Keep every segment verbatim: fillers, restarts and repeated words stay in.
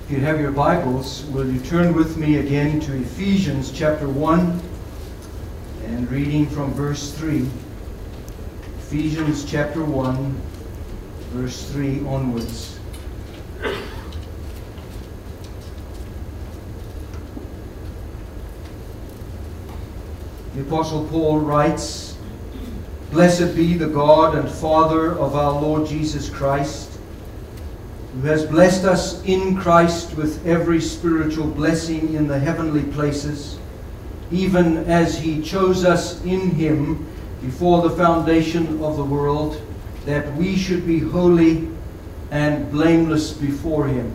If you have your Bibles, will you turn with me again to Ephesians chapter one and reading from verse three. Ephesians chapter one, verse three onwards. The Apostle Paul writes, "Blessed be the God and Father of our Lord Jesus Christ, who has blessed us in Christ with every spiritual blessing in the heavenly places, even as He chose us in Him before the foundation of the world, that we should be holy and blameless before Him.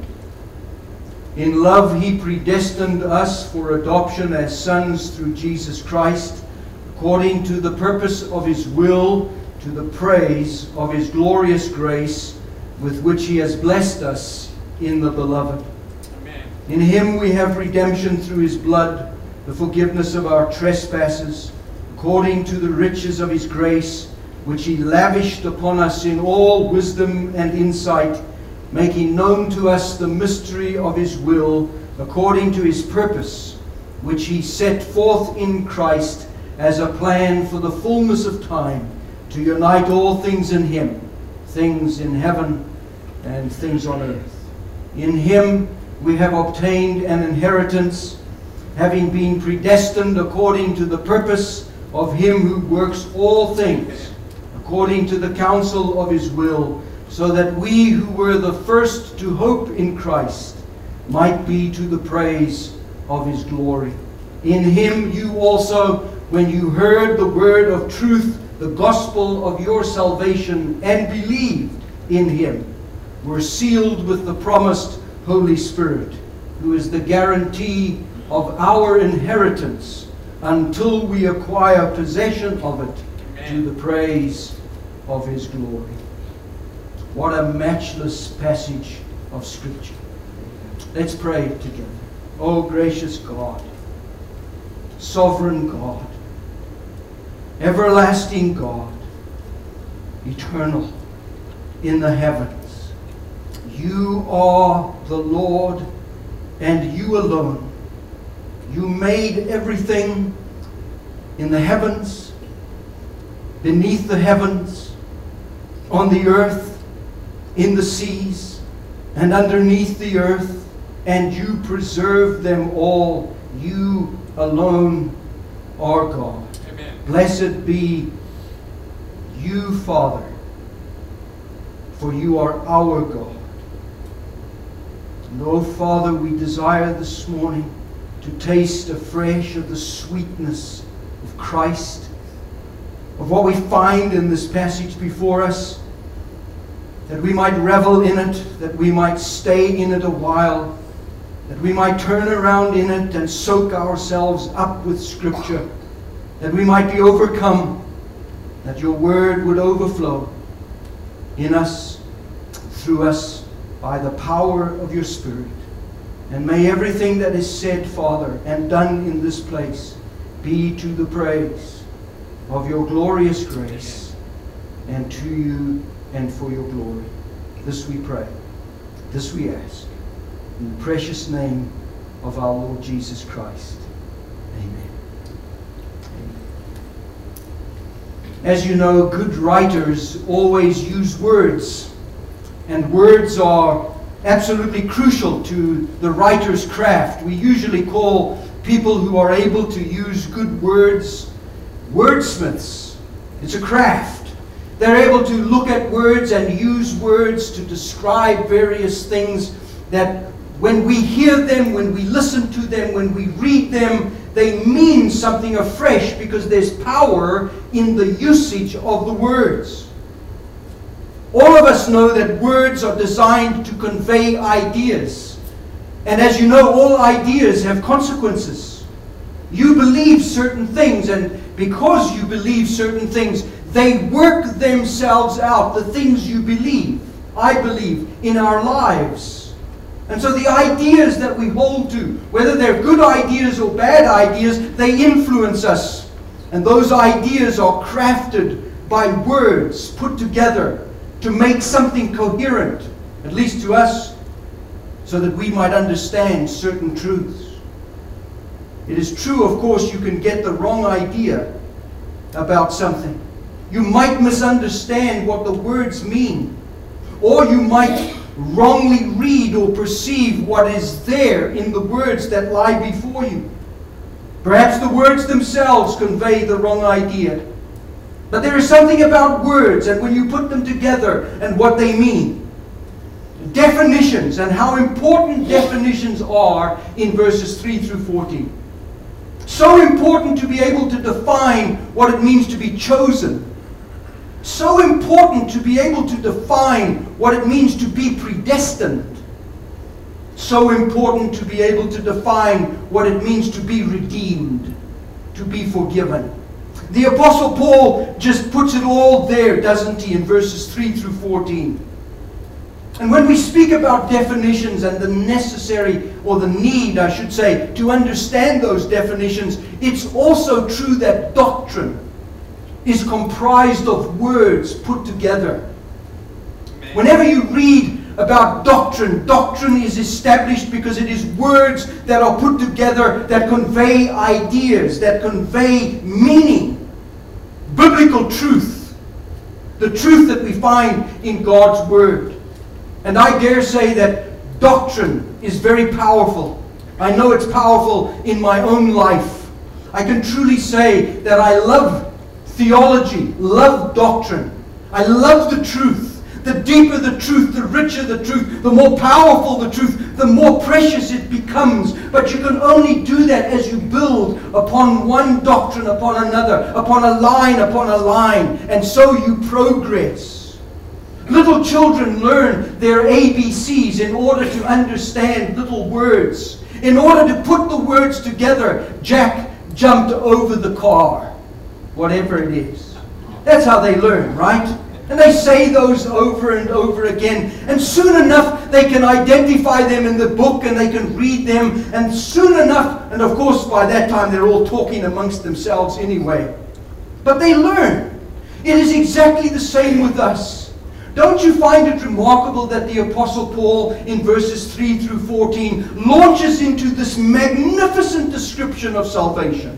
In love He predestined us for adoption as sons through Jesus Christ, according to the purpose of His will, to the praise of His glorious grace, with which He has blessed us in the Beloved. Amen. In Him we have redemption through His blood, the forgiveness of our trespasses, according to the riches of His grace, which He lavished upon us in all wisdom and insight, making known to us the mystery of His will, according to His purpose, which He set forth in Christ as a plan for the fullness of time, to unite all things in Him, things in heaven and things on earth. In Him we have obtained an inheritance, having been predestined according to the purpose of Him who works all things according to the counsel of His will, so that we who were the first to hope in Christ might be to the praise of His glory. In Him you also, when you heard the word of truth, the gospel of your salvation, and believed in Him, were sealed with the promised Holy Spirit, who is the guarantee of our inheritance until we acquire possession of it. Amen. To the praise of His glory." What a matchless passage of Scripture. Let's pray together. Oh, gracious God, sovereign God, everlasting God, eternal in the heavens, You are the Lord, and You alone. You made everything in the heavens, beneath the heavens, on the earth, in the seas, and underneath the earth, and You preserve them all. You alone are God. Blessed be You, Father, for You are our God. And, oh, Father, we desire this morning to taste afresh of the sweetness of Christ, of what we find in this passage before us, that we might revel in it, that we might stay in it a while, that we might turn around in it and soak ourselves up with Scripture, that we might be overcome, that Your word would overflow in us, through us, by the power of Your Spirit. And may everything that is said, Father, and done in this place be to the praise of Your glorious grace, and to You and for Your glory. This we pray. This we ask. In the precious name of our Lord Jesus Christ. Amen. As you know, good writers always use words, and words are absolutely crucial to the writer's craft. We usually call people who are able to use good words wordsmiths. It's a craft. They're able to look at words and use words to describe various things that when we hear them, when we listen to them, when we read them, they mean something afresh because there's power in the usage of the words. All of us know that words are designed to convey ideas. And as you know, all ideas have consequences. You believe certain things, and because you believe certain things, they work themselves out, the things you believe, I believe, in our lives. And so the ideas that we hold to, whether they're good ideas or bad ideas, they influence us. And those ideas are crafted by words put together to make something coherent, at least to us. so that we might understand certain truths. It is true, of course, you can get the wrong idea about something. You might misunderstand what the words mean, or you might wrongly read or perceive what is there in the words that lie before you. Perhaps the words themselves convey the wrong idea. But there is something about words, and when you put them together and what they mean, definitions, and how important definitions are in verses three through fourteen. So important to be able to define what it means to be chosen. So important to be able to define what it means to be predestined. So important to be able to define what it means to be redeemed, to be forgiven. The Apostle Paul just puts it all there, doesn't he, in verses three through fourteen. And when we speak about definitions and the necessary, or the need, I should say, to understand those definitions, it's also true that doctrine is comprised of words put together. Amen. Whenever you read about doctrine, doctrine is established because it is words that are put together that convey ideas, that convey meaning, biblical truth, the truth that we find in God's Word. And I dare say that doctrine is very powerful. I know it's powerful in my own life. I can truly say that I love theology, love doctrine. I love the truth. The deeper the truth, the richer the truth, the more powerful the truth, the more precious it becomes. But you can only do that as you build upon one doctrine, upon another, upon a line, upon a line. And so you progress. Little children learn their A B Cs in order to understand little words. In order to put the words together, Jack jumped over the car. Whatever it is. That's how they learn, right? And they say those over and over again. And soon enough, they can identify them in the book and they can read them. And soon enough, and of course by that time they're all talking amongst themselves anyway. But they learn. It is exactly the same with us. Don't you find it remarkable that the Apostle Paul in verses three through fourteen launches into this magnificent description of salvation,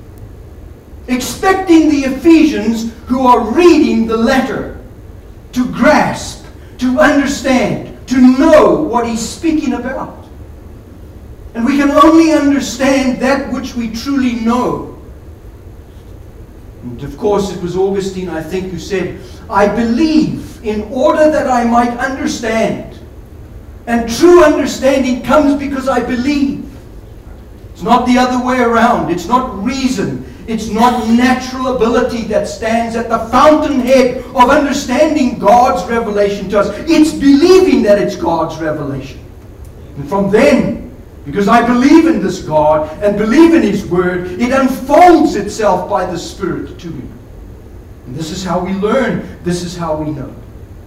expecting the Ephesians who are reading the letter to grasp, to understand, to know what he's speaking about. And we can only understand that which we truly know. And of course it was Augustine, I think, who said, I believe in order that I might understand. And true understanding comes because I believe. It's not the other way around. It's not reason. It's not natural ability that stands at the fountainhead of understanding God's revelation to us. It's believing that it's God's revelation. And from then, because I believe in this God and believe in His Word, it unfolds itself by the Spirit to me. And this is how we learn. This is how we know.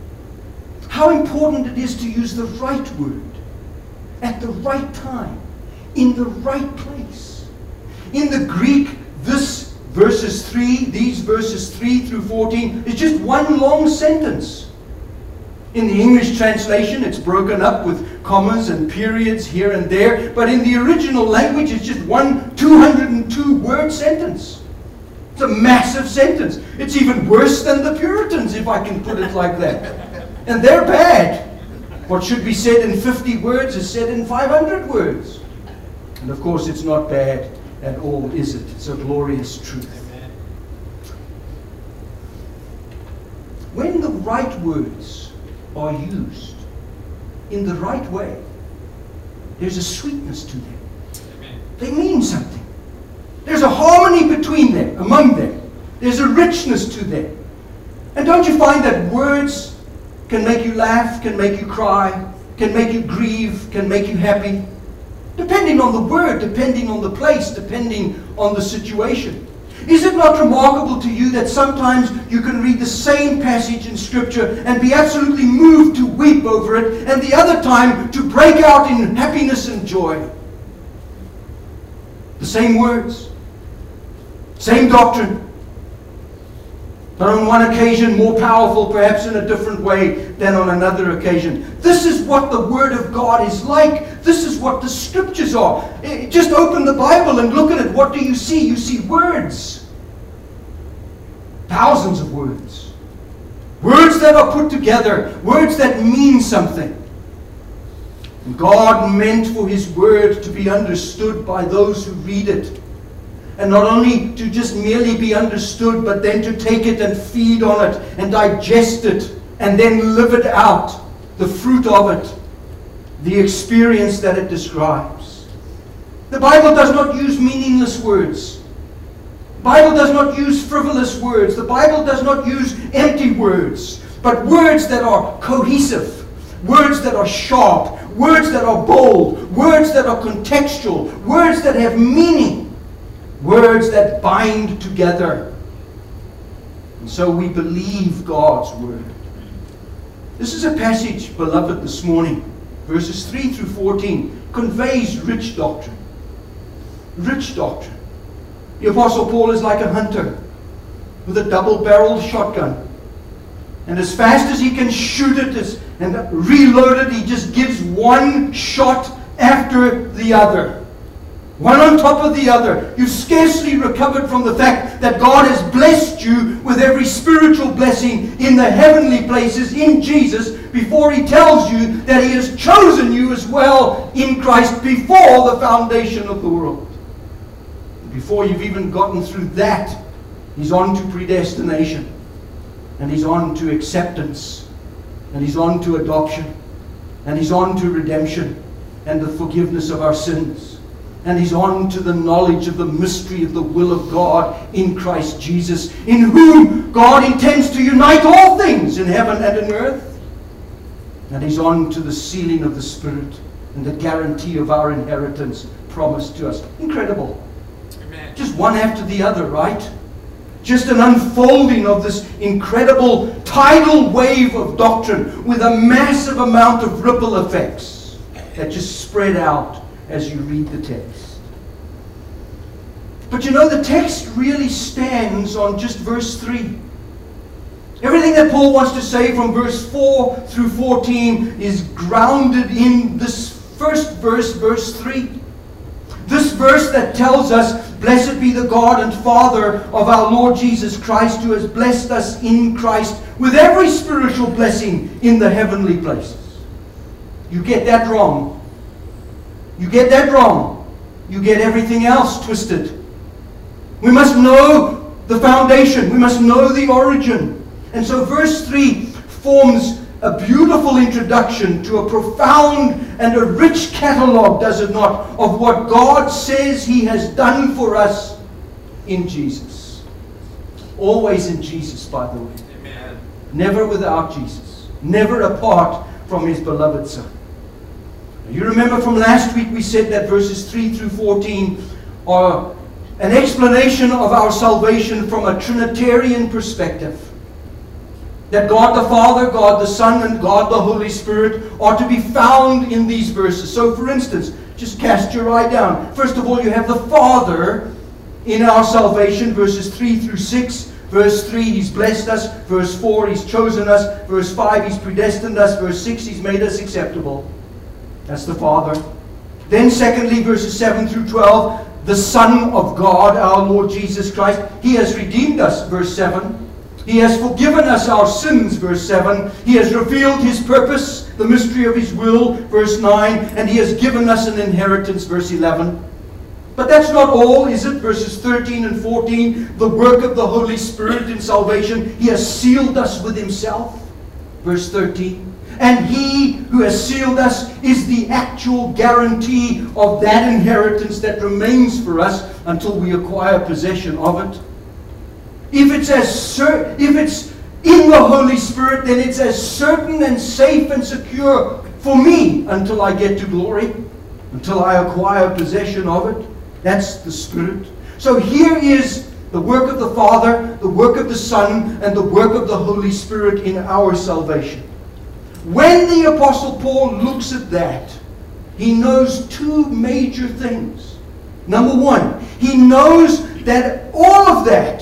How important it is to use the right word at the right time, in the right place. In the Greek, this verses three, these verses three through fourteen, is just one long sentence. In the English translation, it's broken up with commas and periods here and there, but in the original language, it's just one two hundred two word sentence. It's a massive sentence. It's even worse than the Puritans, if I can put it like that. And they're bad. What should be said in fifty words is said in five hundred words. And of course, it's not bad at all, is it? It's a glorious truth. Amen. When the right words are used in the right way, there's a sweetness to them. Amen. They mean something. There's a harmony between them, among them. There's a richness to them. And don't you find that words can make you laugh, can make you cry, can make you grieve, can make you happy? Depending on the word, depending on the place, depending on the situation. Is it not remarkable to you that sometimes you can read the same passage in Scripture and be absolutely moved to weep over it, and the other time to break out in happiness and joy? The same words, same doctrine, But on one occasion more powerful, perhaps in a different way than on another occasion. This is what the Word of God is like. This is what the Scriptures are. Just open the Bible and look at it. What do you see? You see words. Thousands of words. Words that are put together. Words that mean something. And God meant for His Word to be understood by those who read it. And not only to just merely be understood, but then to take it and feed on it and digest it and then live it out. The fruit of it. The experience that it describes. The Bible does not use meaningless words. The Bible does not use frivolous words. The Bible does not use empty words. But words that are cohesive. Words that are sharp. Words that are bold. Words that are contextual. Words that have meaning. Words that bind together. And so we believe God's Word. This is a passage, beloved, this morning. Verses three through fourteen conveys rich doctrine. Rich doctrine. The Apostle Paul is like a hunter with a double-barreled shotgun. And as fast as he can shoot it and reload it, he just gives one shot after the other. One on top of the other. You've scarcely recovered from the fact that God has blessed you with every spiritual blessing in the heavenly places in Jesus before He tells you that He has chosen you as well in Christ before the foundation of the world. Before you've even gotten through that, He's on to predestination. And He's on to acceptance. And He's on to adoption. And He's on to redemption and the forgiveness of our sins. And He's on to the knowledge of the mystery of the will of God in Christ Jesus, in whom God intends to unite all things in heaven and in earth. And He's on to the sealing of the Spirit and the guarantee of our inheritance promised to us. Incredible. Amen. Just one after the other, right? Just an unfolding of this incredible tidal wave of doctrine with a massive amount of ripple effects that just spread out as you read the text. But you know, the text really stands on just verse three. Everything that Paul wants to say from verse four through fourteen is grounded in this first verse, verse three. This verse that tells us, "Blessed be the God and Father of our Lord Jesus Christ, who has blessed us in Christ with every spiritual blessing in the heavenly places." You get that wrong. You get that wrong. You get everything else twisted. We must know the foundation. We must know the origin. And so verse three forms a beautiful introduction to a profound and a rich catalogue, does it not, of what God says He has done for us in Jesus. Always in Jesus, by the way. Amen. Never without Jesus. Never apart from His beloved Son. You remember from last week we said that verses three through fourteen are an explanation of our salvation from a Trinitarian perspective. That God the Father, God the Son, and God the Holy Spirit are to be found in these verses. So for instance, just cast your eye down. First of all, you have the Father in our salvation, verses three through six. Verse three, He's blessed us. Verse four, He's chosen us. Verse five, He's predestined us. Verse six, He's made us acceptable. That's the Father. Then secondly, verses seven through twelve, the Son of God, our Lord Jesus Christ. He has redeemed us, verse seven. He has forgiven us our sins, verse seven. He has revealed His purpose, the mystery of His will, verse nine. And He has given us an inheritance, verse eleven. But that's not all, is it? Verses thirteen and fourteen, the work of the Holy Spirit in salvation. He has sealed us with Himself, verse thirteen. And He who has sealed us is the actual guarantee of that inheritance that remains for us until we acquire possession of it. If it's as cer- if it's in the Holy Spirit, then it's as certain and safe and secure for me until I get to glory, until I acquire possession of it. That's the Spirit. So here is the work of the Father, the work of the Son, and the work of the Holy Spirit in our salvation. When the Apostle Paul looks at that, he knows two major things. Number one, he knows that all of that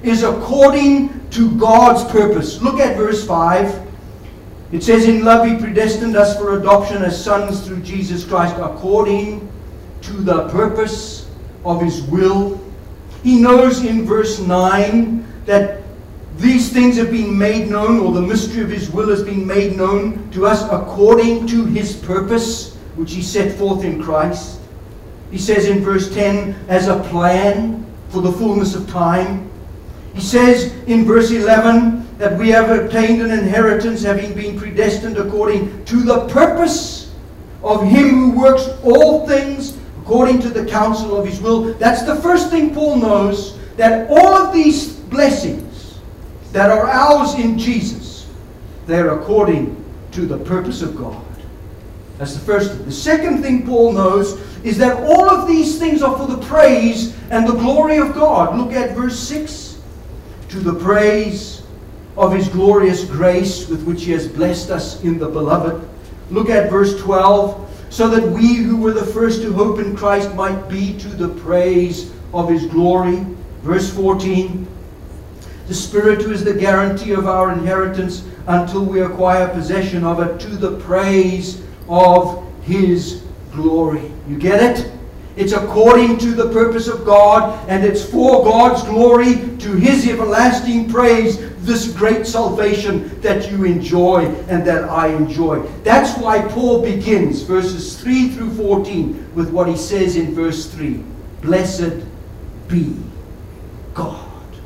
is according to God's purpose. Look at verse five. It says, in love he predestined us for adoption as sons through Jesus Christ, according to the purpose of his will. He knows in verse nine that these things have been made known, or the mystery of his will has been made known to us according to his purpose, which he set forth in Christ. He says in verse ten, as a plan for the fullness of time. He says in verse eleven that we have obtained an inheritance, having been predestined according to the purpose of him who works all things according to the counsel of his will. That's the first thing Paul knows, that all of these blessings that are ours in Jesus, they're according to the purpose of God. That's the first thing. The second thing Paul knows is that all of these things are for the praise and the glory of God. Look at verse six. To the praise of his glorious grace with which he has blessed us in the beloved. Look at verse twelve. So that we who were the first to hope in Christ might be to the praise of his glory. Verse fourteen. The Spirit who is the guarantee of our inheritance until we acquire possession of it, to the praise of his glory. You get it? It's according to the purpose of God, and it's for God's glory, to his everlasting praise, this great salvation that you enjoy and that I enjoy. That's why Paul begins verses three through fourteen with what he says in verse three. Blessed be God.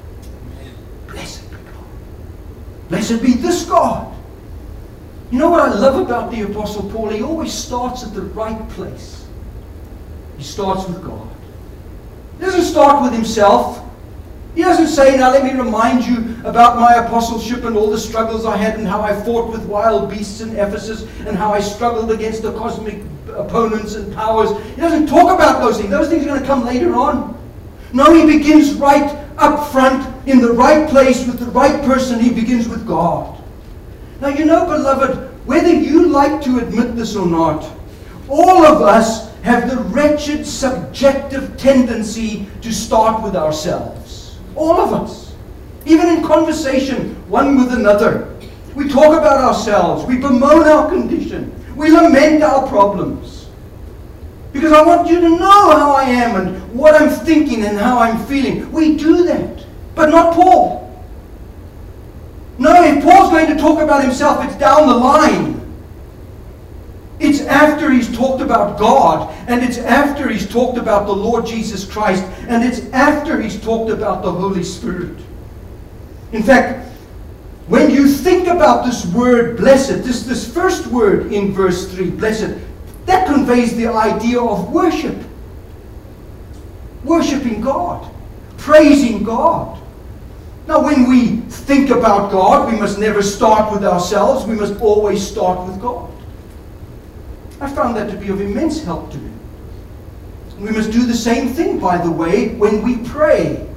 Blessed be God. Blessed be this God. You know what I love about the Apostle Paul? He always starts at the right place. He starts with God. He doesn't start with himself. He doesn't say, now let me remind you about my apostleship and all the struggles I had and how I fought with wild beasts in Ephesus and how I struggled against the cosmic opponents and powers. He doesn't talk about those things. Those things are going to come later on. No, he begins right up front, in the right place, with the right person. He begins with God. Now you know, beloved, whether you like to admit this or not, all of us have the wretched, subjective tendency to start with ourselves. All of us. Even in conversation, one with another. We talk about ourselves. We bemoan our condition. We lament our problems. Because I want you to know how I am and what I'm thinking and how I'm feeling. We do that. But not Paul. No, if Paul's going to talk about himself, it's down the line. It's after he's talked about God, and it's after he's talked about the Lord Jesus Christ, and it's after he's talked about the Holy Spirit. In fact, when you think about this word blessed, this, this first word in verse three, blessed, that conveys the idea of worship. Worshipping God. Praising God. Now when we think about God, we must never start with ourselves. We must always start with God. I found that to be of immense help to me. We must do the same thing, by the way, when we pray.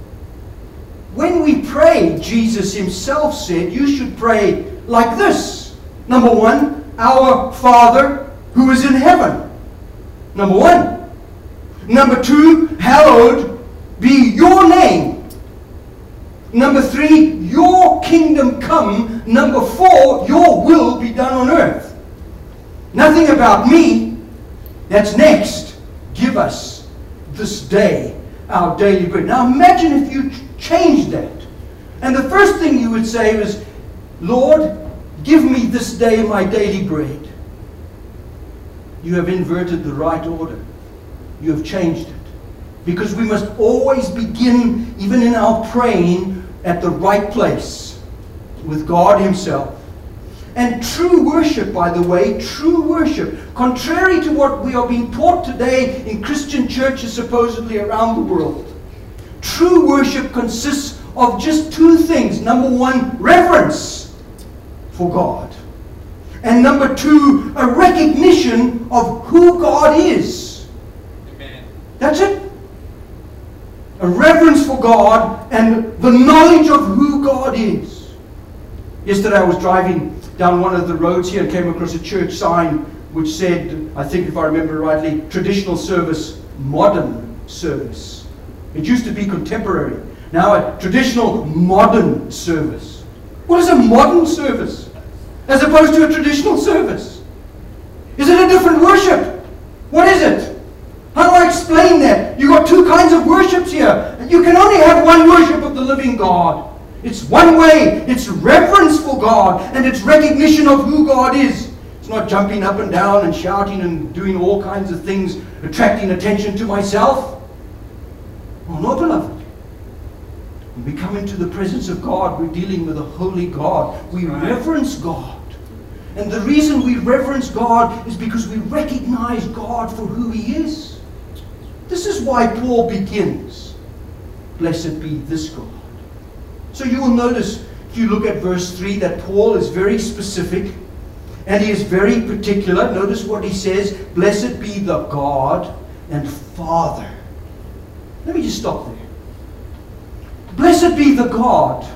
When we pray, Jesus himself said, you should pray like this. Number one, our Father who is in heaven. Number one. Number two, hallowed be your name. Number three, your kingdom come. Number four, your will be done on earth. Nothing about me. That's next. Give us this day our daily bread. Now imagine if you changed that. And the first thing you would say was, Lord, give me this day my daily bread. You have inverted the right order. You have changed it. Because we must always begin, even in our praying, at the right place with God himself. And true worship, by the way, true worship, contrary to what we are being taught today in Christian churches supposedly around the world, true worship consists of just two things. Number one, reverence for God. And number two, a recognition of who God is. Amen. That's it. A reverence for God and the knowledge of who God is. Yesterday I was driving down one of the roads here and came across a church sign which said, I think if I remember rightly, traditional service, modern service. It used to be contemporary. Now, a traditional modern service. What is a modern service as opposed to a traditional service? Is it a different worship? What is it? How do I explain that? You've got two kinds of worships here. You can only have one worship of the living God. It's one way. It's reverence for God, and it's recognition of who God is. It's not jumping up and down and shouting and doing all kinds of things, attracting attention to myself. Oh no, beloved. When we come into the presence of God, we're dealing with a holy God. We reverence God. And the reason we reverence God is because we recognize God for who He is. This is why Paul begins, blessed be this God. So you will notice, if you look at verse three, that Paul is very specific and he is very particular. Notice what he says, blessed be the God and Father. Let me just stop there. Blessed be the God.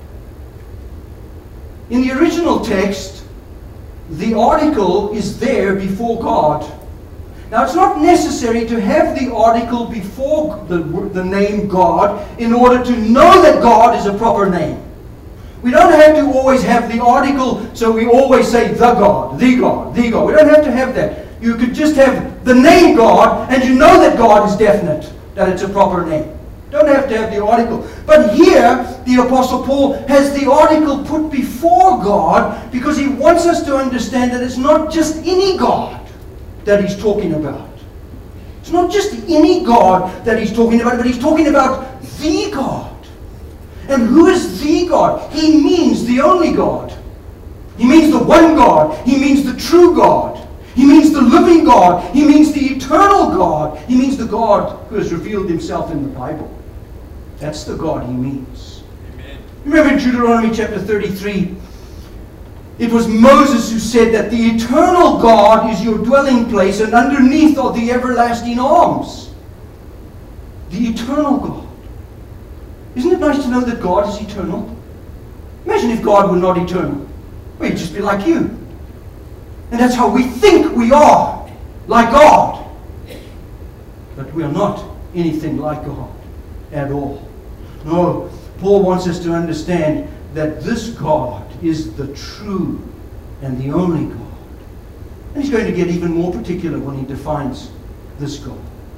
In the original text, the article is there before God. Now, it's not necessary to have the article before the, the name God in order to know that God is a proper name. We don't have to always have the article, so we always say the God, the God, the God. We don't have to have that. You could just have the name God, and you know that God is definite, that it's a proper name. Don't have to have the article. But here, the Apostle Paul has the article put before God because he wants us to understand that it's not just any God that he's talking about. It's not just any God that he's talking about, but he's talking about the God. And who is the God? He means the only God. He means the one God. He means the true God. He means the living God. He means the eternal God. He means the God who has revealed himself in the Bible. That's the God he means. Amen. Remember in Deuteronomy chapter thirty-three, it was Moses who said that the eternal God is your dwelling place, and underneath are the everlasting arms. The eternal God. Isn't it nice to know that God is eternal? Imagine if God were not eternal. Well, he'd just be like you. And that's how we think we are, like God. But we are not anything like God at all. No, Paul wants us to understand that this God is the true and the only God. And he's going to get even more particular when he defines this God.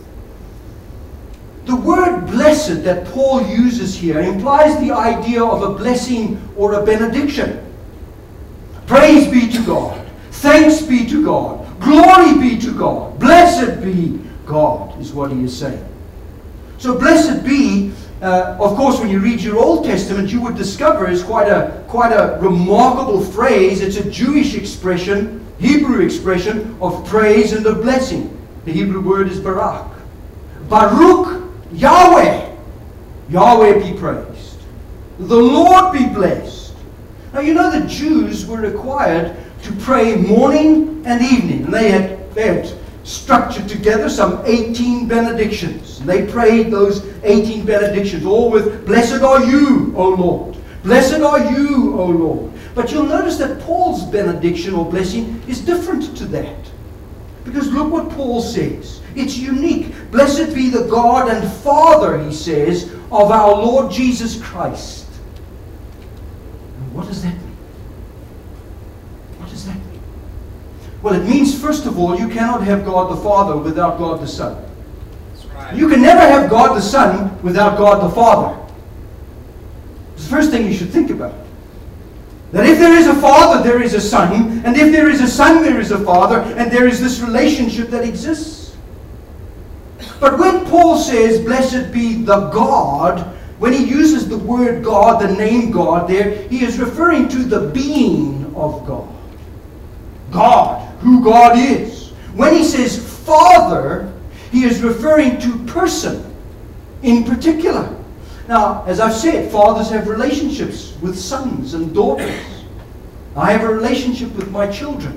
The word blessed that Paul uses here implies the idea of a blessing or a benediction. Praise be to God. Thanks be to God. Glory be to God. Blessed be God is what he is saying. So blessed be, uh, of course, when you read your Old Testament, you would discover is quite a, quite a remarkable phrase. It's a Jewish expression, Hebrew expression of praise and of blessing. The Hebrew word is barak. Baruch Yahweh. Yahweh be praised. The Lord be blessed. Now you know the Jews were required to pray morning and evening. And they had, they had structured together some eighteen benedictions. And they prayed those eighteen benedictions, all with, blessed are you, O Lord. Blessed are you, O Lord. But you'll notice that Paul's benediction or blessing is different to that. Because look what Paul says. It's unique. Blessed be the God and Father, he says, of our Lord Jesus Christ. And what does that mean? What does that mean? Well, it means, first of all, you cannot have God the Father without God the Son. That's right. You can never have God the Son without God the Father. It's the first thing you should think about. That if there is a Father, there is a Son. And if there is a Son, there is a Father. And there is this relationship that exists. But when Paul says, blessed be the God, when he uses the word God, the name God there, he is referring to the being of God. God, who God is. When he says Father, he is referring to person in particular. Now, as I've said, fathers have relationships with sons and daughters. I have a relationship with my children.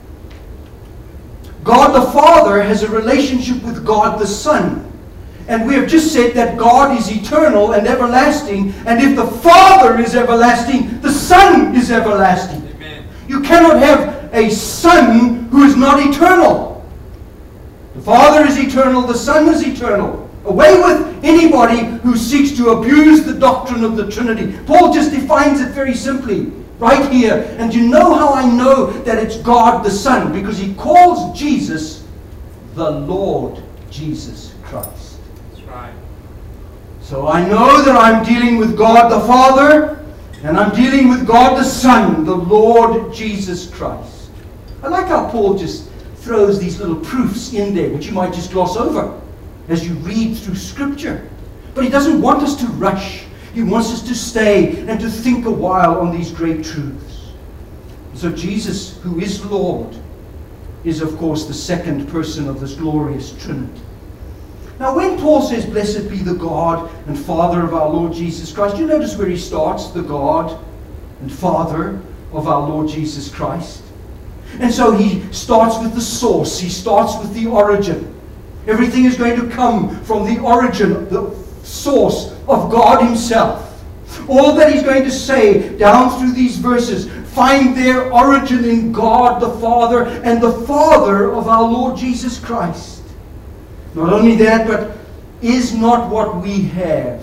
God the Father has a relationship with God the Son. And we have just said that God is eternal and everlasting. And if the Father is everlasting, the Son is everlasting. Amen. You cannot have a Son who is not eternal. The Father is eternal, the Son is eternal. Away with anybody who seeks to abuse the doctrine of the Trinity. Paul just defines it very simply right here. And you know how I know that it's God the Son? Because he calls Jesus the Lord Jesus Christ. That's right. So I know that I'm dealing with God the Father, and I'm dealing with God the Son, the Lord Jesus Christ. I like how Paul just throws these little proofs in there, which you might just gloss over as you read through Scripture. But he doesn't want us to rush. He wants us to stay and to think a while on these great truths. So Jesus, who is Lord, is of course the second person of this glorious Trinity. Now when Paul says, blessed be the God and Father of our Lord Jesus Christ, you notice where he starts, the God and Father of our Lord Jesus Christ. And so he starts with the source, he starts with the origin. Everything is going to come from the origin, the source of God himself. All that he's going to say down through these verses find their origin in God the Father and the Father of our Lord Jesus Christ. Not only that, but is not what we have,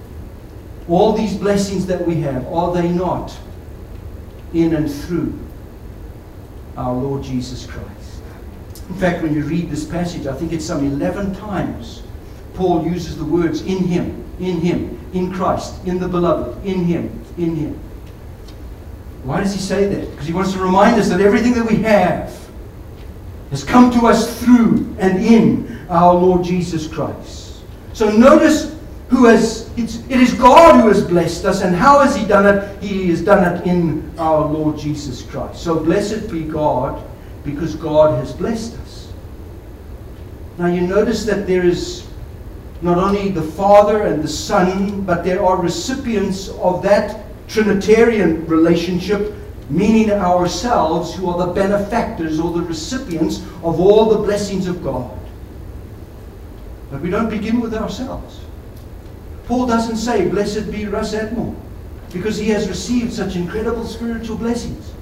all these blessings that we have, are they not in and through our Lord Jesus Christ? In fact, when you read this passage, I think it's some eleven times Paul uses the words in him, in him, in Christ, in the beloved, in him, in him. Why does he say that? Because he wants to remind us that everything that we have has come to us through and in our Lord Jesus Christ. So notice who has, it's, it is God who has blessed us, and how has he done it? He has done it in our Lord Jesus Christ. So blessed be God, because God has blessed us. Now you notice that there is not only the Father and the Son, but there are recipients of that Trinitarian relationship, meaning ourselves, who are the benefactors or the recipients of all the blessings of God. But we don't begin with ourselves. Paul doesn't say, blessed be Russ Atmore, because he has received such incredible spiritual blessings.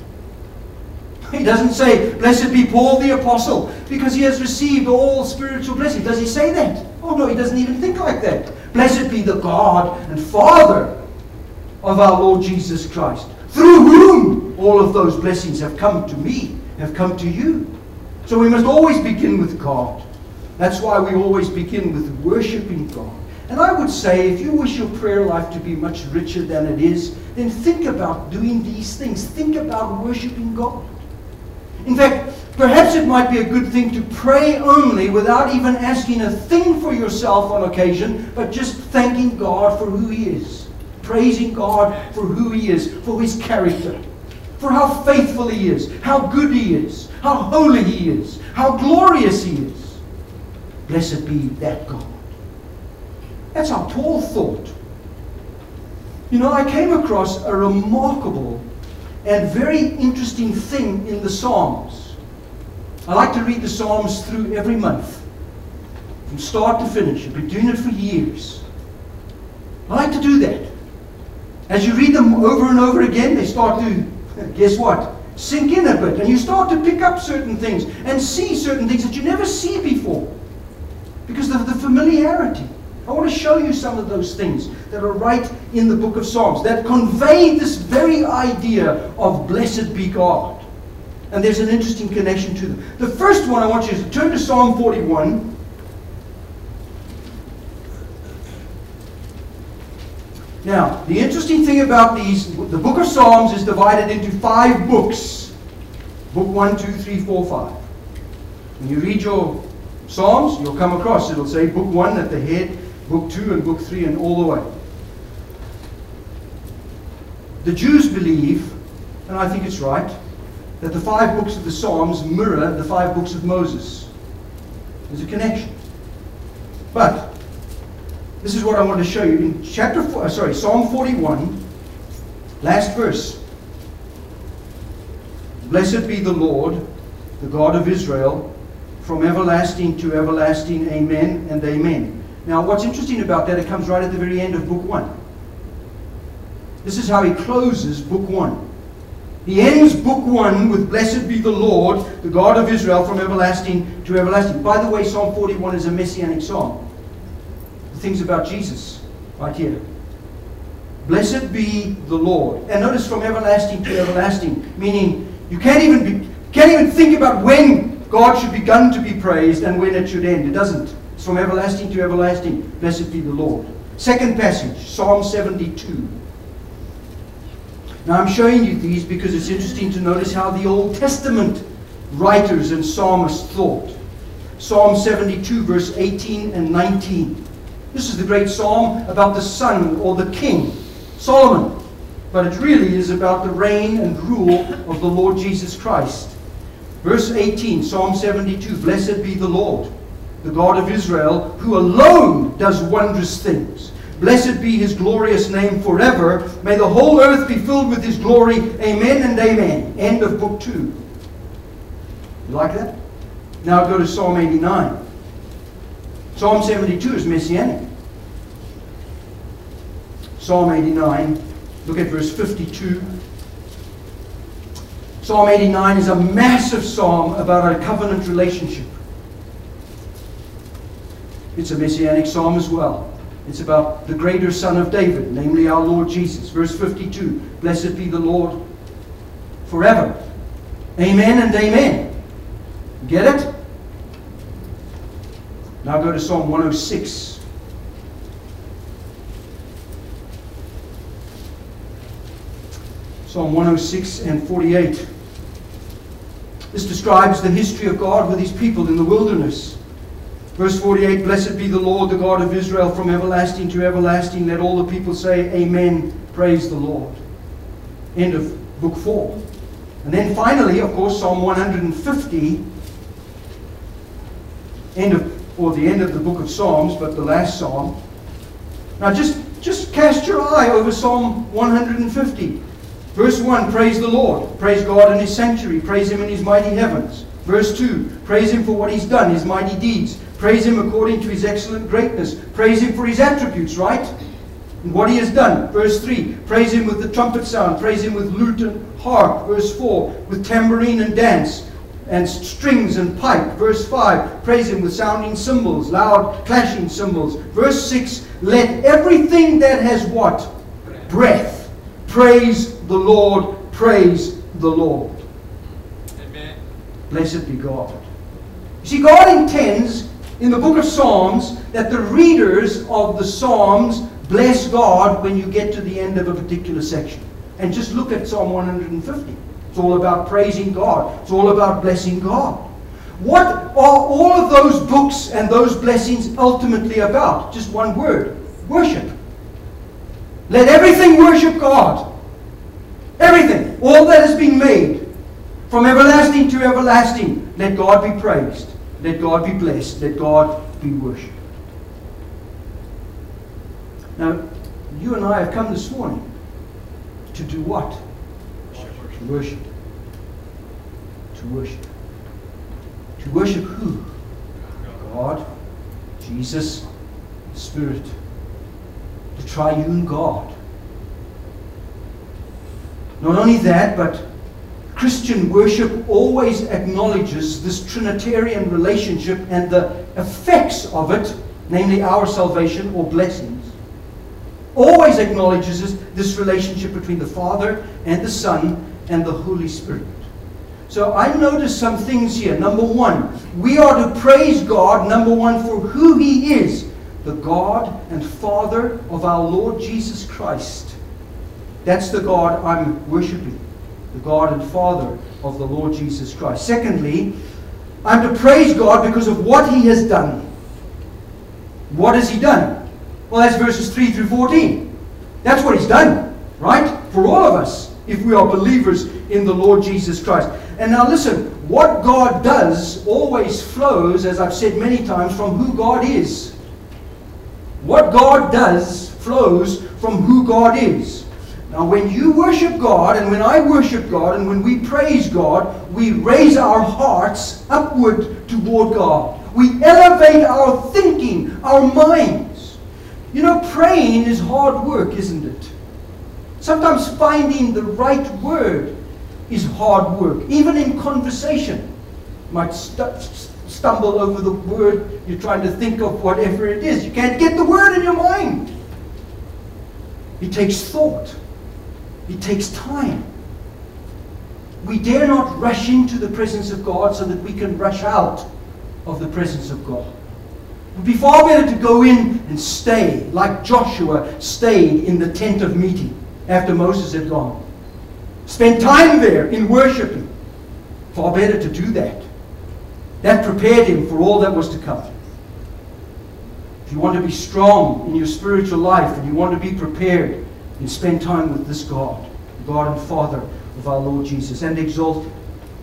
He doesn't say, blessed be Paul the Apostle, because he has received all spiritual blessings. Does he say that? Oh no, he doesn't even think like that. Blessed be the God and Father of our Lord Jesus Christ, through whom all of those blessings have come to me, have come to you. So we must always begin with God. That's why we always begin with worshiping God. And I would say, if you wish your prayer life to be much richer than it is, then think about doing these things. Think about worshiping God. In fact, perhaps it might be a good thing to pray only without even asking a thing for yourself on occasion, but just thanking God for who He is. Praising God for who He is, for His character, for how faithful He is, how good He is, how holy He is, how glorious He is. Blessed be that God. That's how Paul thought. You know, I came across a remarkable and very interesting thing in the Psalms. I like to read the Psalms through every month, from start to finish. I've been doing it for years. I like to do that. As you read them over and over again, they start to, guess what? Sink in a bit. And you start to pick up certain things and see certain things that you never see before, because of the familiarity. I want to show you some of those things that are right in the book of Psalms that convey this very idea of blessed be God. And there's an interesting connection to them. The first one I want you to turn to Psalm forty-one. Now, the interesting thing about these, the book of Psalms is divided into five books. Book one, two, three, four, five. When you read your Psalms, you'll come across, it'll say book one at the head, book two and book three, and all the way. The Jews believe, and I think it's right, that the five books of the Psalms mirror the five books of Moses. There's a connection. But this is what I want to show you in chapter four, sorry, Psalm forty-one, last verse. Blessed be the Lord, the God of Israel, from everlasting to everlasting, amen and amen. Now, what's interesting about that, it comes right at the very end of book one. This is how he closes book one. He ends book one with, blessed be the Lord, the God of Israel, from everlasting to everlasting. By the way, Psalm forty-one is a messianic psalm. the things about Jesus right here. Blessed be the Lord. And notice from everlasting to everlasting, meaning you can't even be, can't even think about when God should begun to be praised and when it should end. It doesn't. It's from everlasting to everlasting. Blessed be the Lord. Second passage, Psalm seventy-two. Now I'm showing you these because it's interesting to notice how the Old Testament writers and psalmists thought. Psalm seventy-two, verse eighteen and nineteen. This is the great psalm about the son or the king, Solomon. But it really is about the reign and rule of the Lord Jesus Christ. Verse eighteen, Psalm seventy-two. Blessed be the Lord, the God of Israel, who alone does wondrous things. Blessed be his glorious name forever. May the whole earth be filled with his glory. Amen and amen. End of book two. You like that? Now go to Psalm eighty-nine. Psalm seventy-two is messianic. Psalm eighty-nine, look at verse fifty-two. Psalm eighty-nine is a massive psalm about a covenant relationship. It's a messianic psalm as well. It's about the greater Son of David, namely our Lord Jesus. Verse fifty-two, blessed be the Lord forever. Amen and amen. Get it? Now go to Psalm one oh six. Psalm one oh six and forty-eight. This describes the history of God with his people in the wilderness. Verse forty-eight, blessed be the Lord, the God of Israel, from everlasting to everlasting. Let all the people say, Amen. Praise the Lord. End of book four. And then finally, of course, Psalm one hundred fifty. End of, or the end of the book of Psalms, but the last psalm. Now just, just cast your eye over Psalm one hundred fifty. Verse one, praise the Lord. Praise God in his sanctuary. Praise him in his mighty heavens. Verse two, praise him for what he's done, his mighty deeds. Praise him according to his excellent greatness. Praise him for his attributes, right? And what he has done. Verse three, praise him with the trumpet sound. Praise him with lute and harp. Verse four, with tambourine and dance, and strings and pipe. Verse five, praise him with sounding cymbals, loud clashing cymbals. Verse six, let everything that has what? Breath. Breath. Praise the Lord. Praise the Lord. Amen. Blessed be God. You see, God intends in the book of Psalms that the readers of the Psalms bless God when you get to the end of a particular section. And just look at Psalm one hundred fifty. It's all about praising God. It's all about blessing God. What are all of those books and those blessings ultimately about? Just one word. Worship. Let everything worship God. Everything. All that has been made. From everlasting to everlasting. Let God be praised. Let God be blessed. Let God be worshipped. Now, you and I have come this morning to do what? To worship. To worship. To worship who? God, Jesus, the Spirit. The triune God. Not only that, but Christian worship always acknowledges this Trinitarian relationship and the effects of it, namely our salvation or blessings. Always acknowledges this relationship between the Father and the Son and the Holy Spirit. So I noticed some things here. Number one, we are to praise God, number one, for who He is, the God and Father of our Lord Jesus Christ. That's the God I'm worshiping. The God and Father of the Lord Jesus Christ. Secondly, I'm to praise God because of what He has done. What has He done? Well, that's verses three through fourteen. That's what He's done, right? For all of us, if we are believers in the Lord Jesus Christ. And now listen, what God does always flows, as I've said many times, from who God is. What God does flows from who God is. Now, when you worship God, and when I worship God, and when we praise God, we raise our hearts upward toward God. We elevate our thinking, our minds. You know, praying is hard work, isn't it? Sometimes finding the right word is hard work. Even in conversation. You might st stumble over the word. You're trying to think of whatever it is. You can't get the word in your mind. It takes thought. It takes time. We dare not rush into the presence of God so that we can rush out of the presence of God. It would be far better to go in and stay, like Joshua stayed in the tent of meeting after Moses had gone. Spend time there in worshiping. Far better to do that. That prepared him for all that was to come. If you want to be strong in your spiritual life and you want to be prepared, then spend time with this God, the God and Father of our Lord Jesus, and exalt Him.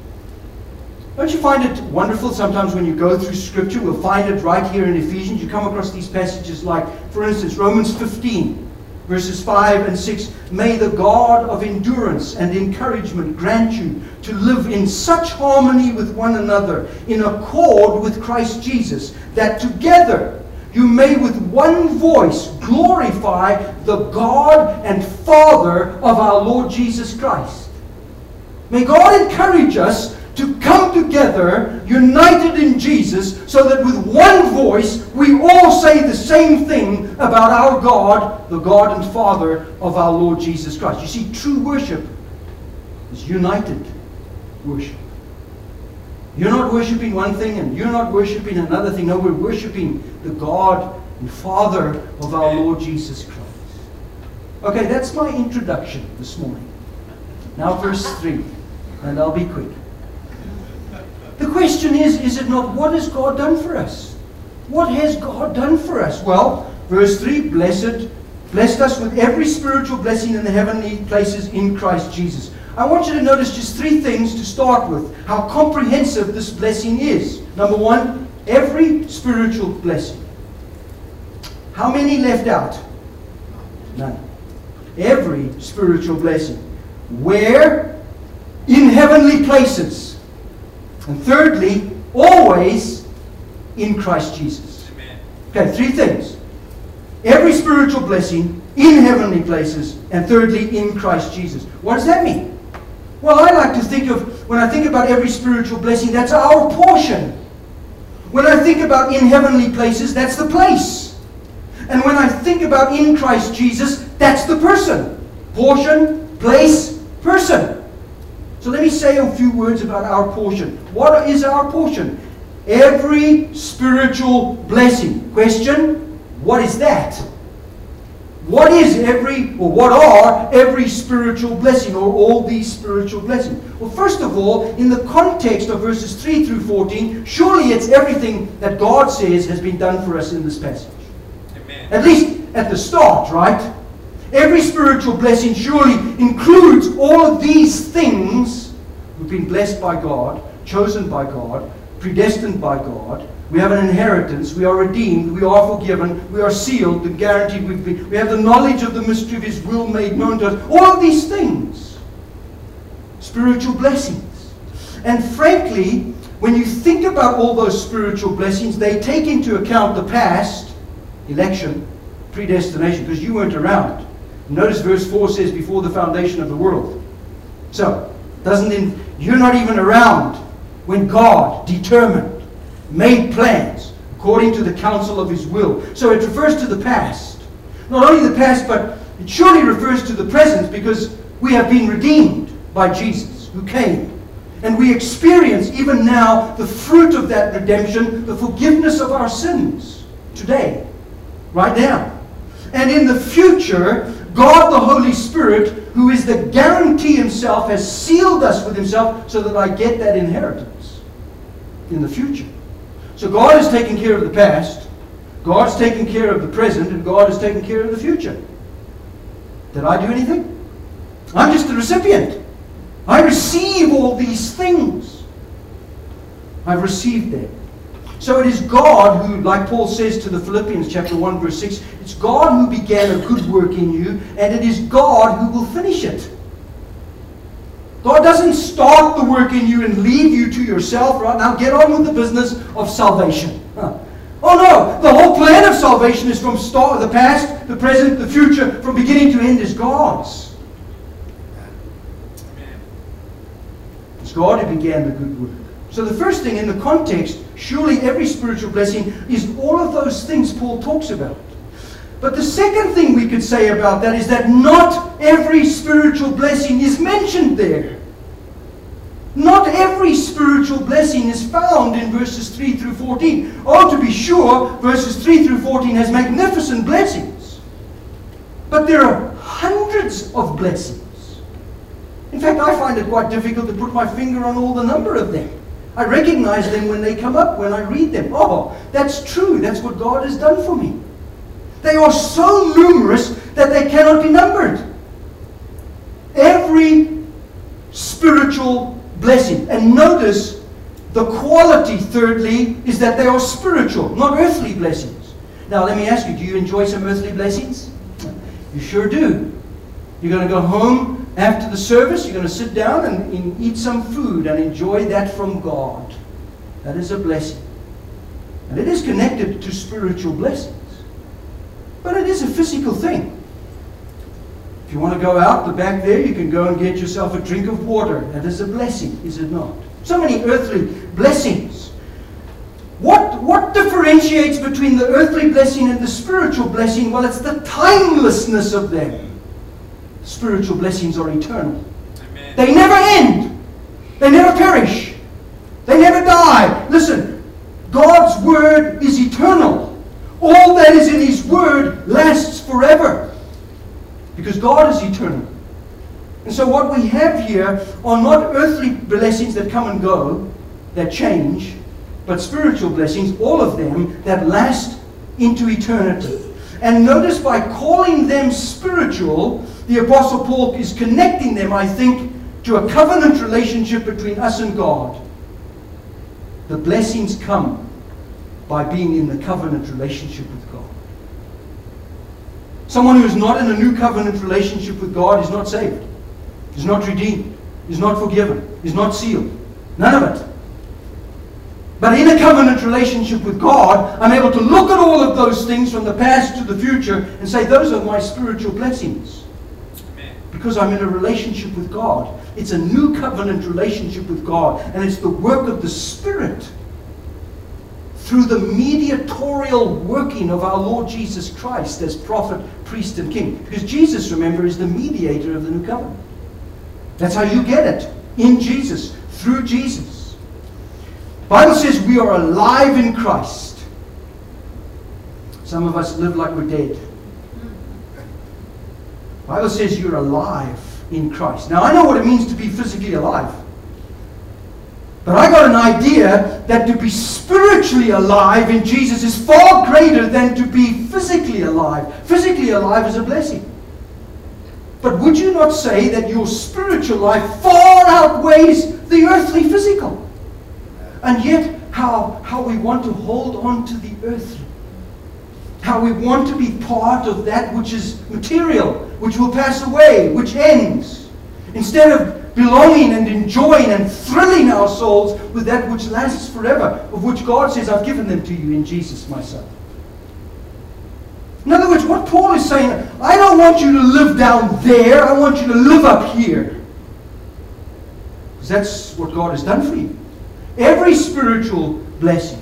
Don't you find it wonderful sometimes when you go through Scripture? We'll find it right here in Ephesians. You come across these passages like, for instance, Romans fifteen, verses five and six. May the God of endurance and encouragement grant you to live in such harmony with one another, in accord with Christ Jesus, that together you may with one voice glorify the God and Father of our Lord Jesus Christ. May God encourage us to come together, united in Jesus, so that with one voice we all say the same thing about our God, the God and Father of our Lord Jesus Christ. You see, true worship is united worship. You're not worshiping one thing and you're not worshiping another thing. No, we're worshiping the God and Father of our Lord Jesus Christ. Okay, that's my introduction this morning. Now verse three, and I'll be quick. The question is, is it not, what has God done for us? What has God done for us? Well, verse three, blessed, blessed us with every spiritual blessing in the heavenly places in Christ Jesus. I want you to notice just three things to start with, how comprehensive this blessing is. Number one, every spiritual blessing. How many left out? None. Every spiritual blessing. Where? In heavenly places. And thirdly, always in Christ Jesus. Amen. Okay, three things. Every spiritual blessing in heavenly places, and thirdly, in Christ Jesus. What does that mean? Well, I like to think of, when I think about every spiritual blessing, that's our portion. When I think about in heavenly places, that's the place. And when I think about in Christ Jesus, that's the person. Portion, place, person. So let me say a few words about our portion. What is our portion? Every spiritual blessing. Question, what is that? What is every, or what are every spiritual blessing, or all these spiritual blessings? Well, first of all, in the context of verses three through fourteen, surely it's everything that God says has been done for us in this passage. Amen. At least at the start, right? Every spiritual blessing surely includes all of these things. We've been blessed by God, chosen by God, predestined by God. We have an inheritance. We are redeemed. We are forgiven. We are sealed and guaranteed. We've been, we have the knowledge of the mystery of His will made known to us. All of these things. Spiritual blessings. And frankly, when you think about all those spiritual blessings, they take into account the past, election, predestination, because you weren't around. Notice verse four says, before the foundation of the world. So, doesn't in, you're not even around when God determined, made plans according to the counsel of His will. So it refers to the past. Not only the past, but it surely refers to the present, because we have been redeemed by Jesus, who came. And we experience even now the fruit of that redemption, the forgiveness of our sins today, right now. And in the future, God the Holy Spirit, who is the guarantee Himself, has sealed us with Himself so that I get that inheritance in the future. So God has taken care of the past, God's taken care of the present, and God has taken care of the future. Did I do anything? I'm just the recipient. I receive all these things. I've received them. So it is God who, like Paul says to the Philippians chapter one verse six, it's God who began a good work in you, and it is God who will finish it. God doesn't start the work in you and leave you to yourself. Right now, get on with the business of salvation. Huh. Oh no, the whole plan of salvation is from start, the past, the present, the future, from beginning to end is God's. It's God who began the good work. So the first thing in the context Surely every spiritual blessing is all of those things Paul talks about. But the second thing we could say about that is that not every spiritual blessing is mentioned there. Not every spiritual blessing is found in verses three through fourteen. Oh, to be sure, verses three through fourteen has magnificent blessings. But there are hundreds of blessings. In fact, I find it quite difficult to put my finger on all the number of them. I recognize them when they come up, when I read them. Oh, that's true. That's what God has done for me. They are so numerous that they cannot be numbered. Every spiritual blessing. And notice the quality, thirdly, is that they are spiritual, not earthly blessings. Now, let me ask you, do you enjoy some earthly blessings? You sure do. You're going to go home after the service, you're going to sit down and, and eat some food and enjoy that from God. That is a blessing. And it is connected to spiritual blessings. But it is a physical thing. If you want to go out the back there, you can go and get yourself a drink of water. That is a blessing, is it not? So many earthly blessings. What, what differentiates between the earthly blessing and the spiritual blessing? Well, it's the timelessness of them. Spiritual blessings are eternal. Amen. They never end. They never perish. They never die. Listen, God's Word is eternal. All that is in His Word lasts forever. Because God is eternal. And so what we have here are not earthly blessings that come and go, that change, but spiritual blessings, all of them, that last into eternity. And notice by calling them spiritual, the Apostle Paul is connecting them, I think, to a covenant relationship between us and God. The blessings come by being in the covenant relationship with God. Someone who is not in a new covenant relationship with God is not saved, is not redeemed, is not forgiven, is not sealed. None of it. But in a covenant relationship with God, I'm able to look at all of those things from the past to the future and say, those are my spiritual blessings. Amen. Because I'm in a relationship with God. It's a new covenant relationship with God. And it's the work of the Spirit through the mediatorial working of our Lord Jesus Christ as prophet, priest, and king. Because Jesus, remember, is the mediator of the new covenant. That's how you get it. In Jesus. Through Jesus. The Bible says we are alive in Christ. Some of us live like we're dead. The Bible says you're alive in Christ. Now I know what it means to be physically alive. But I got an idea that to be spiritually alive in Jesus is far greater than to be physically alive. Physically alive is a blessing. But would you not say that your spiritual life far outweighs the earthly physical? And yet, how, how we want to hold on to the earthly. How we want to be part of that which is material, which will pass away, which ends. Instead of belonging and enjoying and thrilling our souls with that which lasts forever, of which God says, I've given them to you in Jesus, my son. In other words, what Paul is saying, I don't want you to live down there, I want you to live up here. Because that's what God has done for you. Every spiritual blessing.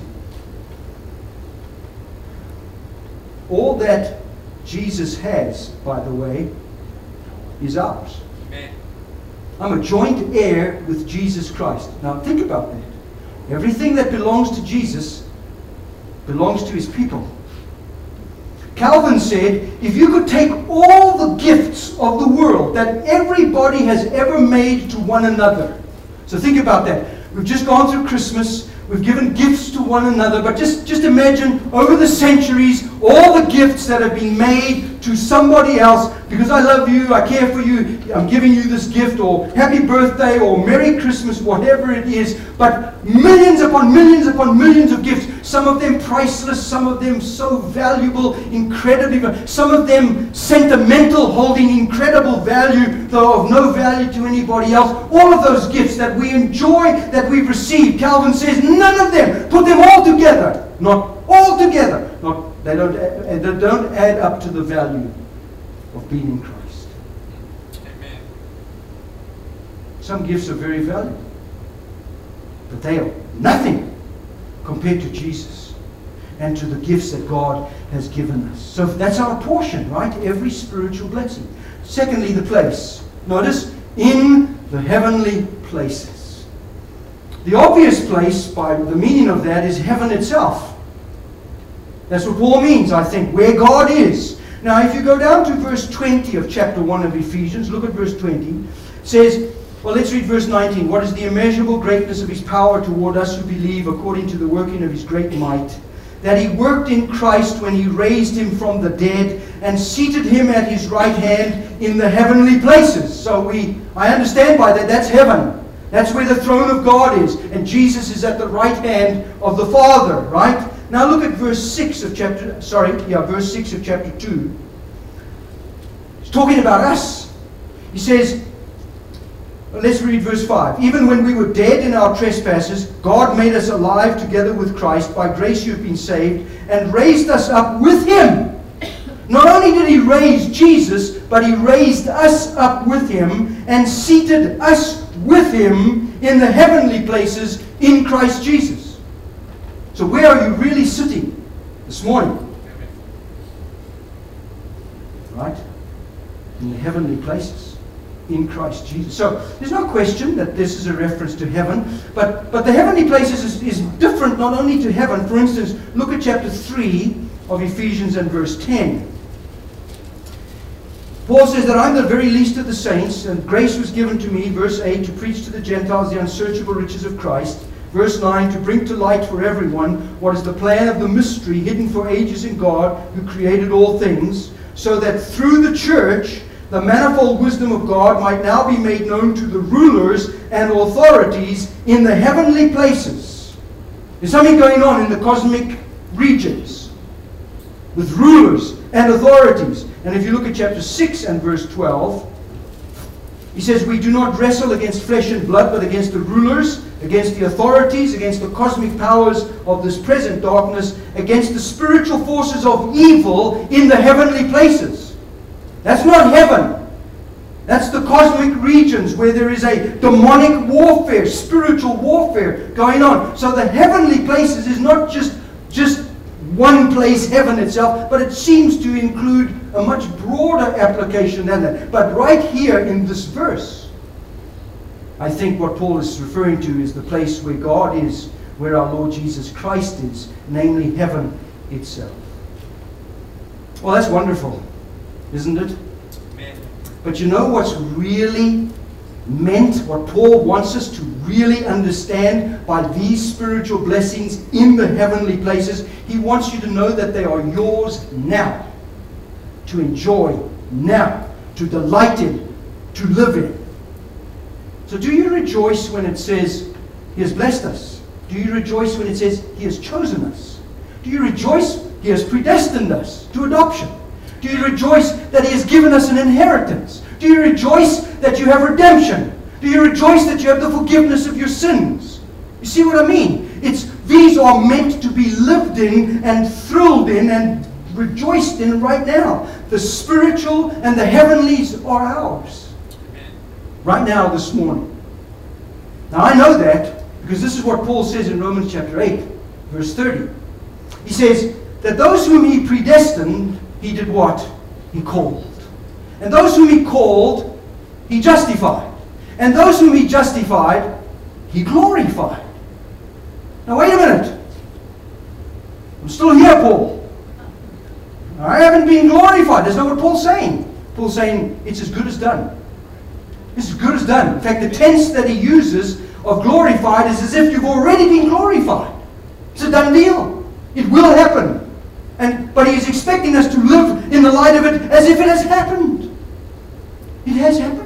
All that Jesus has, by the way, is ours. Amen. I'm a joint heir with Jesus Christ. Now think about that. Everything that belongs to Jesus belongs to His people. Calvin said, if you could take all the gifts of the world that everybody has ever made to one another. So think about that. We've just gone through Christmas. We've given gifts to one another. But just, just imagine over the centuries, all the gifts that have been made to somebody else. Because I love you, I care for you, I'm giving you this gift, or happy birthday, or Merry Christmas, whatever it is. But millions upon millions upon millions of gifts. Some of them priceless, some of them so valuable, incredibly valuable. Some of them sentimental, holding incredible value, though of no value to anybody else. All of those gifts that we enjoy, that we've received. Calvin says, none of them, put them all together. Not all together. Not, they, don't, they don't add up to the value of being in Christ. Amen. Some gifts are very valuable, but they are nothing compared to Jesus and to the gifts that God has given us. So that's our portion, right? Every spiritual blessing. Secondly, the place. Notice, in the heavenly places. The obvious place, by the meaning of that, is heaven itself. That's what Paul means, I think, where God is. Now, if you go down to verse twenty of chapter one of Ephesians, look at verse twenty. It says, well, let's read verse nineteen. What is the immeasurable greatness of his power toward us who believe, according to the working of his great might, that he worked in Christ when he raised him from the dead and seated him at his right hand in the heavenly places. So we, I understand by that, that's heaven. That's where the throne of God is. And Jesus is at the right hand of the Father, right? Now look at verse six of chapter, sorry, yeah, verse six of chapter two. He's talking about us. He says, let's read verse five. Even when we were dead in our trespasses, God made us alive together with Christ. By grace you have been saved, and raised us up with him. Not only did he raise Jesus, but he raised us up with him and seated us with him in the heavenly places in Christ Jesus. So where are you really sitting this morning? Right? In the heavenly places in Christ Jesus. So there's no question that this is a reference to heaven, but, but the heavenly places is, is different not only to heaven. For instance, look at chapter three of Ephesians and verse ten. Paul says that I'm the very least of the saints, and grace was given to me, verse eight, to preach to the Gentiles the unsearchable riches of Christ. Verse nine, to bring to light for everyone what is the plan of the mystery hidden for ages in God who created all things, so that through the church the manifold wisdom of God might now be made known to the rulers and authorities in the heavenly places. There's something going on in the cosmic regions with rulers and authorities. And if you look at chapter six and verse twelve, he says, we do not wrestle against flesh and blood, but against the rulers, against the authorities, against the cosmic powers of this present darkness, against the spiritual forces of evil in the heavenly places. That's not heaven. That's the cosmic regions where there is a demonic warfare, spiritual warfare going on. So the heavenly places is not just, just one place, heaven itself, but it seems to include a much broader application than that. But right here in this verse, I think what Paul is referring to is the place where God is, where our Lord Jesus Christ is, namely heaven itself. Well, that's wonderful, isn't it? Amen. But you know what's really meant, what Paul wants us to really understand by these spiritual blessings in the heavenly places? He wants you to know that they are yours now, to enjoy now, to delight in, to live in. So do you rejoice when it says He has blessed us? Do you rejoice when it says He has chosen us? Do you rejoice He has predestined us to adoption? Do you rejoice that He has given us an inheritance? Do you rejoice that you have redemption? Do you rejoice that you have the forgiveness of your sins? You see what I mean? It's these are meant to be lived in and thrilled in and rejoiced in right now. The spiritual and the heavenlies are ours. Amen. Right now, this morning. Now I know that because this is what Paul says in Romans chapter eight, verse thirty. He says that those whom He predestined, He did what? He called. And those whom He called, He justified. And those whom He justified, He glorified. Now wait a minute. I'm still here, Paul. I haven't been glorified. That's not what Paul's saying. Paul's saying it's as good as done. It's as good as done. In fact, the tense that he uses of glorified is as if you've already been glorified. It's a done deal. It will happen. And but He's expecting us to live in the light of it as if it has happened. It has happened.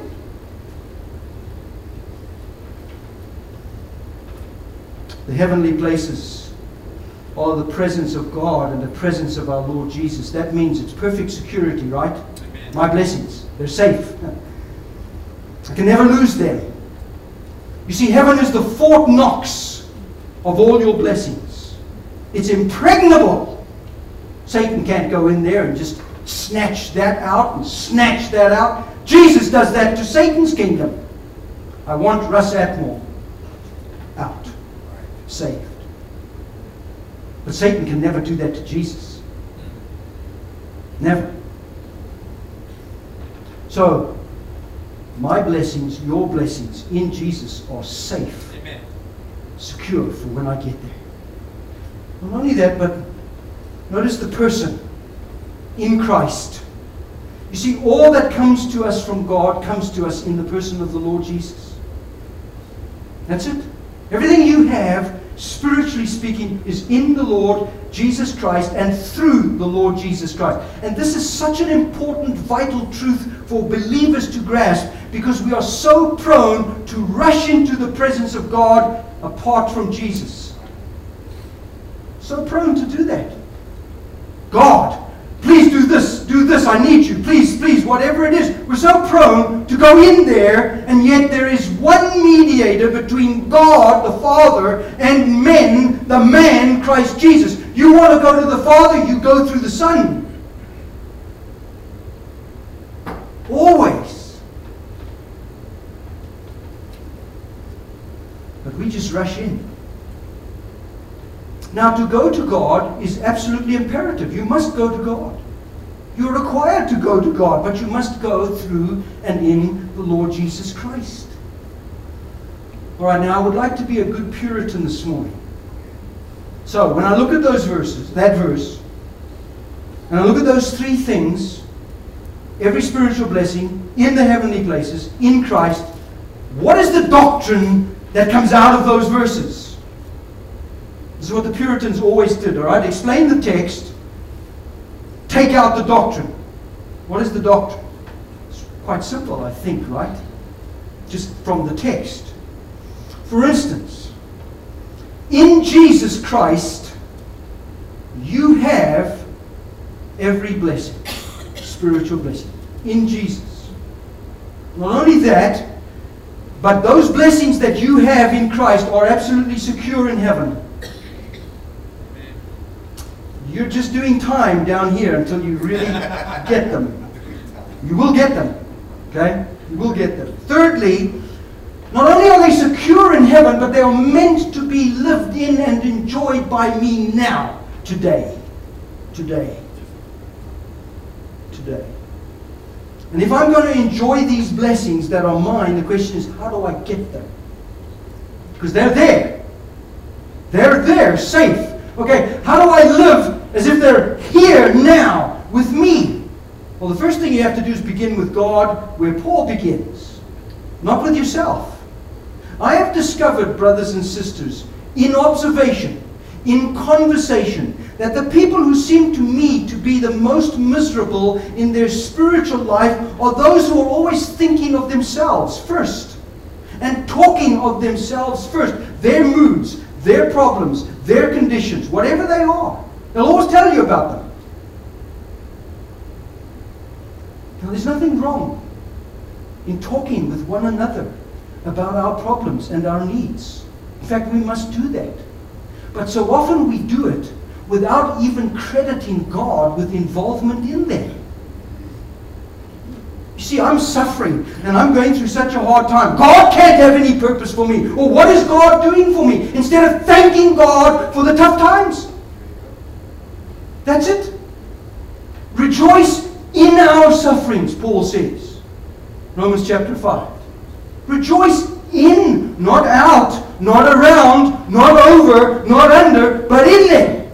The heavenly places are the presence of God and the presence of our Lord Jesus. That means it's perfect security, right? Amen. My blessings, they're safe. I can never lose them. You see, heaven is the Fort Knox of all your blessings. It's impregnable. Satan can't go in there and just snatch that out and snatch that out. Jesus does that to Satan's kingdom. I want Russ Atmore out. Saved. But Satan can never do that to Jesus. Never. So, my blessings, your blessings in Jesus are safe, Amen. secure for when I get there. Not only that, but notice the person in Christ. You see, all that comes to us from God comes to us in the person of the Lord Jesus. That's it. Everything you have, spiritually speaking, is in the Lord Jesus Christ and through the Lord Jesus Christ. And this is such an important, vital truth for believers to grasp, because we are so prone to rush into the presence of God apart from Jesus. So prone to do that. God, please do this, do this, I need you, please, please, whatever it is. We're so prone to go in there, and yet there is one mediator between God, the Father, and men, the man, Christ Jesus. You want to go to the Father, you go through the Son. Always. But we just rush in. Now, to go to God is absolutely imperative. You must go to God. You're required to go to God, but you must go through and in the Lord Jesus Christ. All right, now I would like to be a good Puritan this morning. So, when I look at those verses, that verse, and I look at those three things, every spiritual blessing in the heavenly places, in Christ, what is the doctrine that comes out of those verses? This is what the Puritans always did, all right? Explain the text, take out the doctrine. What is the doctrine? It's quite simple, I think, right? Just from the text. For instance, in Jesus Christ, you have every blessing, spiritual blessing, in Jesus. Not only that, but those blessings that you have in Christ are absolutely secure in heaven. You're just doing time down here until you really get them. You will get them. Okay? You will get them. Thirdly, not only are they secure in heaven, but they are meant to be lived in and enjoyed by me now, today. Today. Today. And if I'm going to enjoy these blessings that are mine, the question is, how do I get them? Because they're there. They're there, safe. Okay, how do I live as if they're here now with me? Well, the first thing you have to do is begin with God, where Paul begins. Not with yourself. I have discovered, brothers and sisters, in observation, in conversation, that the people who seem to me to be the most miserable in their spiritual life are those who are always thinking of themselves first and talking of themselves first. Their moods, their problems, their conditions, whatever they are. They'll always tell you about them. Now, there's nothing wrong in talking with one another about our problems and our needs. In fact, we must do that. But so often we do it without even crediting God with involvement in them. You see, I'm suffering and I'm going through such a hard time. God can't have any purpose for me. Well, what is God doing for me? Instead of thanking God for the tough times. That's it. Rejoice in our sufferings, Paul says. Romans chapter five. Rejoice in, not out, not around, not over, not under, but in them.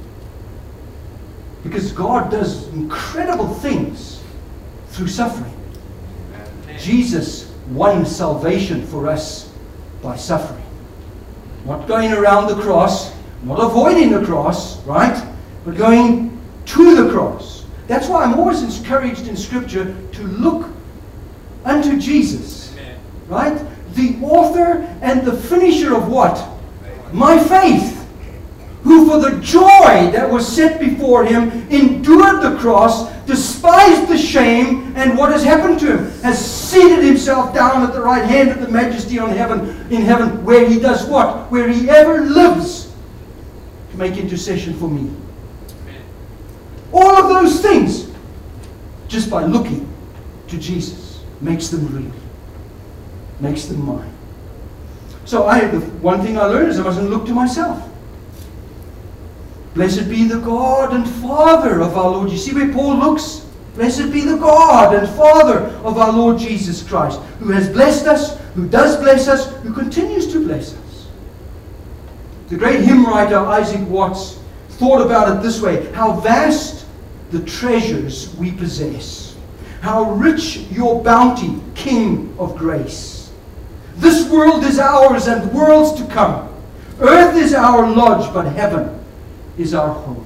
Because God does incredible things through suffering. Amen. Jesus won salvation for us by suffering. Not going around the cross, not avoiding the cross, right? But going to the cross. That's why I'm always encouraged in Scripture to look unto Jesus. Amen. Right? The author and the finisher of what? Faith. My faith. Who for the joy that was set before him endured the cross, despised the shame, and what has happened to him? Has seated himself down at the right hand of the Majesty on heaven, in heaven, where he does what? Where he ever lives to make intercession for me. Amen. All of those things, just by looking to Jesus, makes them real. Makes them mine. So I, the one thing I learned is I mustn't look to myself. Blessed be the God and Father of our Lord. You see where Paul looks? Blessed be the God and Father of our Lord Jesus Christ, who has blessed us, who does bless us, who continues to bless us. The great hymn writer Isaac Watts thought about it this way: how vast the treasures we possess, how rich your bounty, King of grace. This world is ours and worlds to come. Earth is our lodge, but heaven is our home.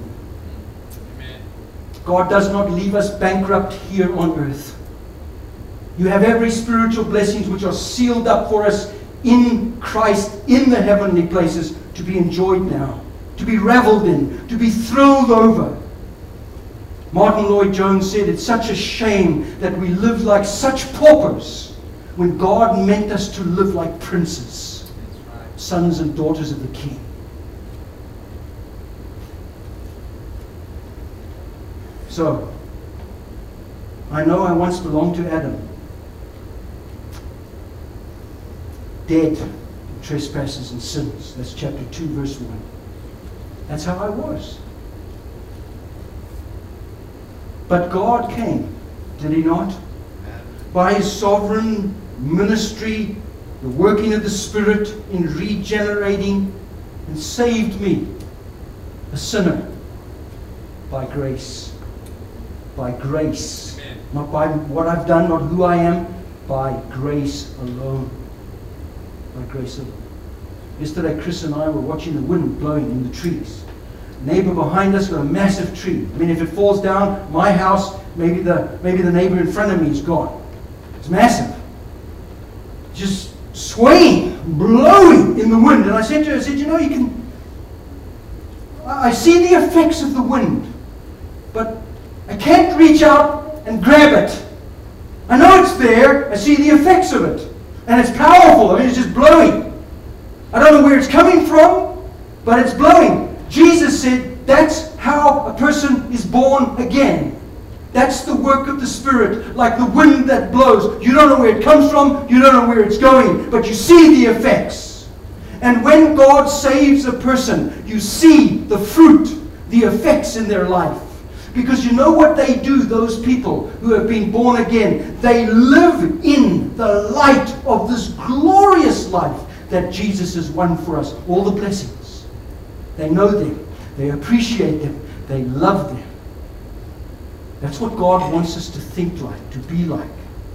God does not leave us bankrupt here on earth. You have every spiritual blessings which are sealed up for us in Christ, in the heavenly places, to be enjoyed now, to be reveled in, to be thrilled over. Martin Lloyd-Jones said, it's such a shame that we live like such paupers when God meant us to live like princes, sons and daughters of the King. So, I know I once belonged to Adam, dead in trespasses and sins. That's chapter two, verse one. That's how I was. But God came, did He not? By His sovereign ministry, the working of the Spirit in regenerating, and saved me, a sinner, by grace. By grace. Amen. Not by what I've done, not who I am, by grace alone. By grace alone. Yesterday, Chris and I were watching the wind blowing in the trees. Neighbor behind us got a massive tree. I mean, if it falls down, my house, maybe the maybe the neighbor in front of me is gone. It's massive. Just swaying, blowing in the wind. And I said to her, I said, you know, you can... I see the effects of the wind, but I can't reach out and grab it. I know it's there. I see the effects of it. And it's powerful. I mean, it's just blowing. I don't know where it's coming from, but it's blowing. Jesus said that's how a person is born again. That's the work of the Spirit, like the wind that blows. You don't know where it comes from. You don't know where it's going, but you see the effects. And when God saves a person, you see the fruit, the effects in their life. Because you know what they do, those people who have been born again? They live in the light of this glorious life that Jesus has won for us. All the blessings. They know them. They appreciate them. They love them. That's what God wants us to think like, to be like.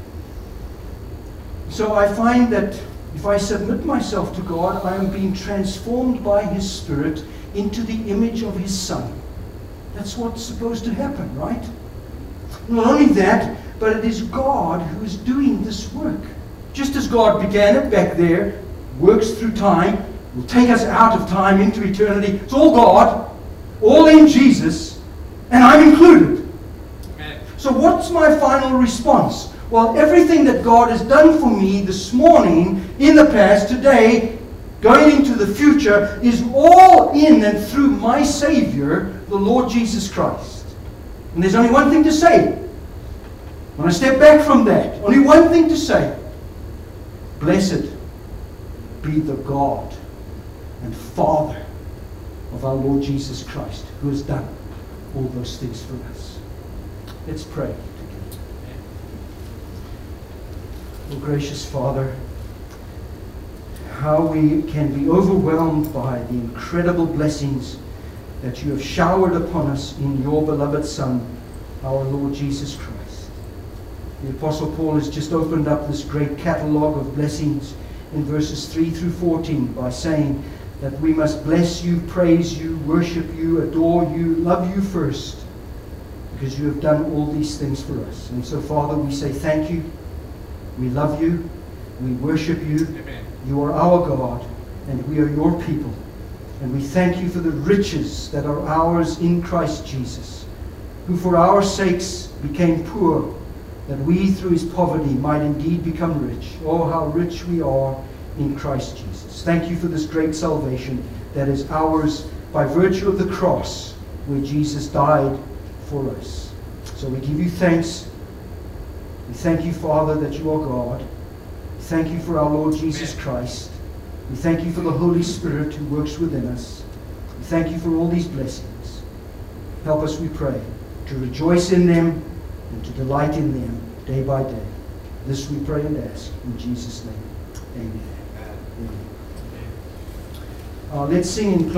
So I find that if I submit myself to God, I am being transformed by His Spirit into the image of His Son. That's what's supposed to happen, right? Not only that, but it is God who is doing this work. Just as God began it back there, works through time, will take us out of time into eternity. It's all God, all in Jesus, and I'm included. Amen. So what's my final response? Well, everything that God has done for me this morning, in the past, today, going into the future, is all in and through my Savior, the Lord Jesus Christ. And there's only one thing to say. When I step back from that, only one thing to say. Blessed be the God and Father of our Lord Jesus Christ, who has done all those things for us. Let's pray together. Oh, gracious Father, how we can be overwhelmed by the incredible blessings that you have showered upon us in your beloved Son, our Lord Jesus Christ. The Apostle Paul has just opened up this great catalogue of blessings in verses three through fourteen by saying that we must bless you, praise you, worship you, adore you, love you first, because you have done all these things for us. And so, Father, we say thank you, we love you, we worship you. Amen. You are our God, and we are your people. And we thank you for the riches that are ours in Christ Jesus, who for our sakes became poor, that we through his poverty might indeed become rich. Oh, how rich we are in Christ Jesus. Thank you for this great salvation that is ours by virtue of the cross, where Jesus died for us. So we give you thanks. We thank you, Father, that you are God. We thank you for our Lord Jesus Christ. We thank you for the Holy Spirit who works within us. We thank you for all these blessings. Help us, we pray, to rejoice in them and to delight in them day by day. This we pray and ask in Jesus' name. Amen. Amen. Uh, let's sing in